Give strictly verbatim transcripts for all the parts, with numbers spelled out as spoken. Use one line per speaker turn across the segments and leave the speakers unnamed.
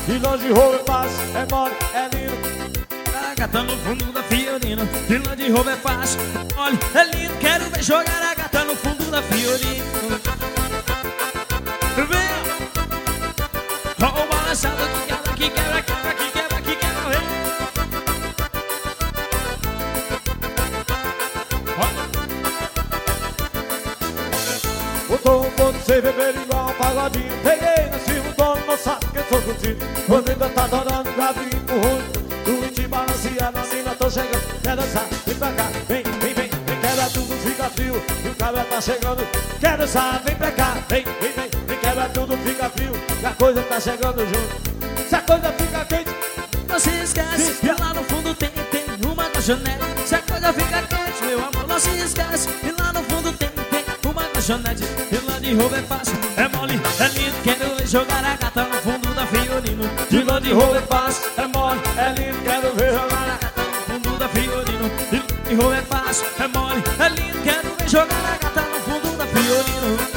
De longe roubo é fácil, é mole, é lindo.
A gata no fundo da Fiorino, de lá de roubo é fácil. Olha, é lindo, quero ver jogar a gata no fundo da Fiorino. Vem, ó o balançado que quebra, que quebra, quebra, que quebra, que quebra, vem.
Botou um ponto sem beber igual um pagodinho. Peguei no cima, o dono não sabe que eu sou contigo. Quando ainda tá adorando, grave e empurrando. Tu te balanceia na mina, tô chegando. Quer dançar, vem pra cá, vem, vem, vem. Vem, quebra tudo, fica frio. E o cabra tá chegando. Quer dançar, vem pra cá, vem, vem, vem. Vem, quebra tudo, fica frio. E a coisa tá chegando junto. Se a coisa fica quente,
não se esquece que lá no fundo tem, tem uma lanchonete. Se a coisa fica quente, meu amor, não se esquece que lá no fundo tem, tem uma lanchonete. De lá de roubo é fácil, é mole, é lindo. Quero ver jogar a gata no fundo da Fiorino.
de lá de roubo é fácil, é mole, é lindo. Quero ver jogar a
gata no fundo da Fiorino. De lá de roubo é fácil, é mole, é lindo. Quero ver jogar a gata no fundo da Fiorino.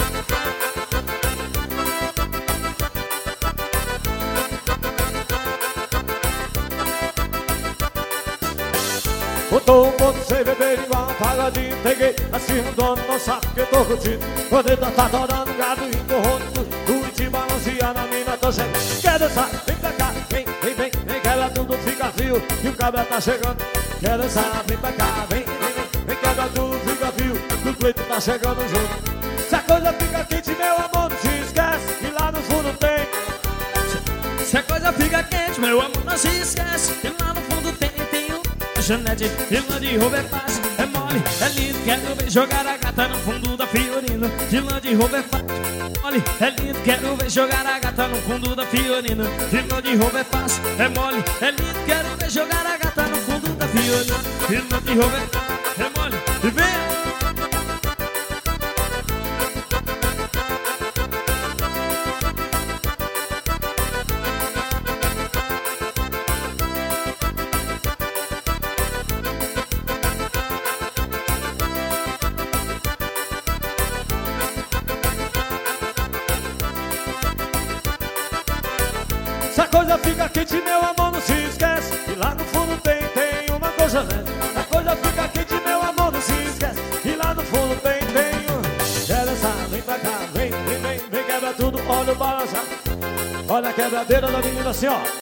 Botou um ponto sem beber igual um pagodinho. Peguei assim o dono não sabe que eu tô curtindo. Quando ele tá adorando, gado e correndo. Tu te balanceia na mina, tô chegando. Quer dançar, vem pra cá, vem, vem, vem. Vem, quebra tudo, fica frio. E o cabra tá chegando. Quer dançar, vem pra cá, vem, vem, vem. Vem, quebra tudo, fica frio. E o Cleito tá chegando junto. Se a coisa fica quente, meu amor, não se esquece que lá no fundo tem.
Se a coisa fica quente, meu amor, não se esquece que lá no fundo tem, tem um lanchonete. De lá de roubo é fácil, é mole, é lindo. Quero ver jogar a gata no fundo da Fiorino. De lá de roubo é fácil, mole, é lindo. Quero ver jogar a gata no fundo da Fiorino. De lá de roubo é fácil, é mole, é lindo. Quero ver jogar a gata no fundo da Fiorino. De lá de roubo é fácil, é mole, e vem.
Se a coisa fica quente, meu amor, não se esquece que lá no fundo tem, tem uma coisa, né? Se a coisa fica quente, meu amor, não se esquece que lá no fundo tem, tem um. Quer dançar, vem pra cá, vem, vem, vem, vem, quebra tudo, olha o balançar. Olha a quebradeira da menina assim, ó.